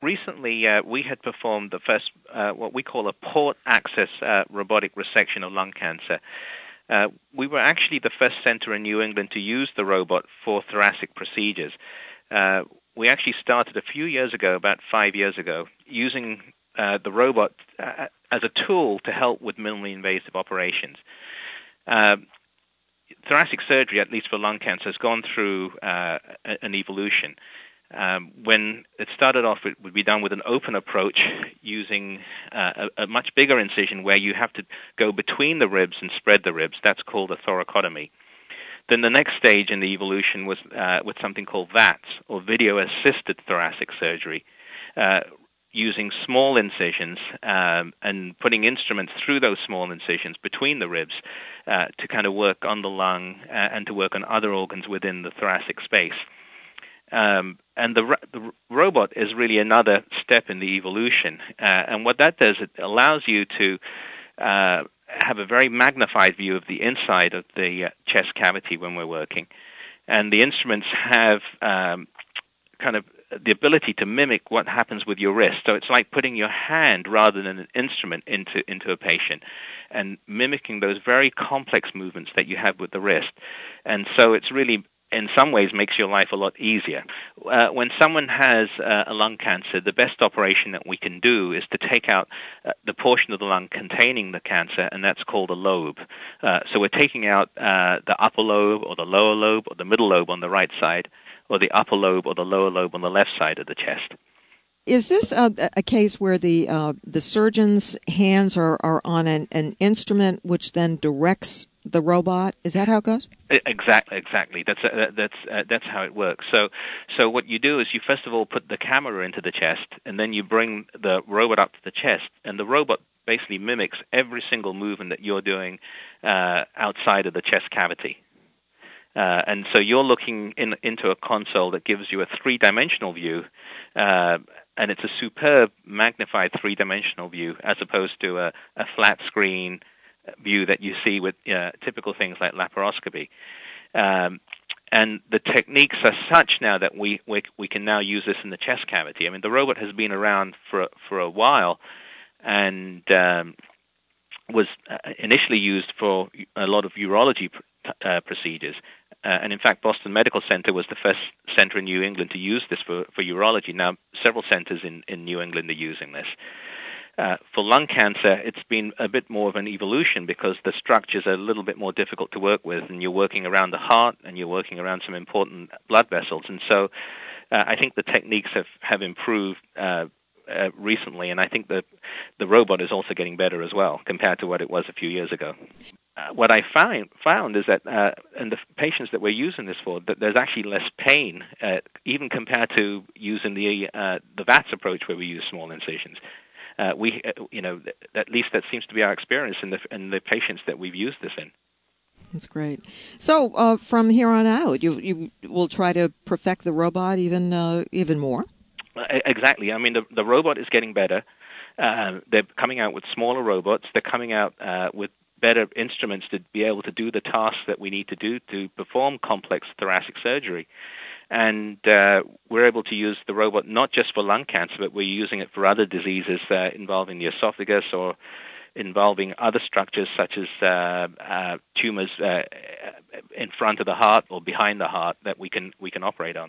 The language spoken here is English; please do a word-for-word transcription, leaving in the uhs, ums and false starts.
recently uh, we had performed the first, uh, what we call a port access uh, robotic resection of lung cancer. Uh, we were actually the first center in New England to use the robot for thoracic procedures. Uh, we actually started a few years ago, about five years ago, using uh, the robot uh, as a tool to help with minimally invasive operations. Uh, thoracic surgery, at least for lung cancer, has gone through uh, an evolution. Um, when it started off, it would be done with an open approach using uh, a, a much bigger incision where you have to go between the ribs and spread the ribs. That's called a thoracotomy. Then the next stage in the evolution was uh, with something called V A T S, or video-assisted thoracic surgery, uh, using small incisions um, and putting instruments through those small incisions between the ribs uh, to kind of work on the lung uh, and to work on other organs within the thoracic space. Um, and the, the robot is really another step in the evolution. Uh, and what that does, it allows you to uh, have a very magnified view of the inside of the uh, chest cavity when we're working. And the instruments have um, kind of the ability to mimic what happens with your wrist. So it's like putting your hand rather than an instrument into, into a patient and mimicking those very complex movements that you have with the wrist. And so it's really, in some ways, makes your life a lot easier. Uh, when someone has uh, a lung cancer, the best operation that we can do is to take out uh, the portion of the lung containing the cancer, and that's called a lobe. Uh, so we're taking out uh, the upper lobe or the lower lobe or the middle lobe on the right side, or the upper lobe or the lower lobe on the left side of the chest. Is this a, a case where the uh, the surgeon's hands are, are on an, an instrument which then directs the robot? Is that how it goes? Exactly, exactly. That's uh, that's uh, that's how it works. So, so what you do is you first of all put the camera into the chest, and then you bring the robot up to the chest, and the robot basically mimics every single movement that you're doing uh, outside of the chest cavity. Uh, and so you're looking in, into a console that gives you a three-dimensional view, uh, and it's a superb magnified three-dimensional view as opposed to a, a flat screen view that you see with uh, typical things like laparoscopy. Um, and the techniques are such now that we, we we can now use this in the chest cavity. I mean, the robot has been around for for a while, and um, was initially used for a lot of urology uh, procedures. Uh, and in fact, Boston Medical Center was the first center in New England to use this for, for urology. Now, several centers in, in New England are using this. Uh, for lung cancer, it's been a bit more of an evolution because the structures are a little bit more difficult to work with, and you're working around the heart, and you're working around some important blood vessels. And so uh, I think the techniques have, have improved uh, uh, recently, and I think that the robot is also getting better as well compared to what it was a few years ago. Uh, what I find, found is that uh, in the patients that we're using this for, that there's actually less pain, uh, even compared to using the uh, the V A T S approach where we use small incisions. Uh, we, uh, you know, th- at least that seems to be our experience in the in the patients that we've used this in. That's great. So uh, from here on out, you you will try to perfect the robot even uh, even more. Uh, exactly. I mean, the the robot is getting better. Uh, they're coming out with smaller robots. They're coming out uh, with better instruments to be able to do the tasks that we need to do to perform complex thoracic surgery. And uh, we're able to use the robot not just for lung cancer, but we're using it for other diseases uh, involving the esophagus or involving other structures such as uh, uh, tumors uh, in front of the heart or behind the heart that we can we can operate on.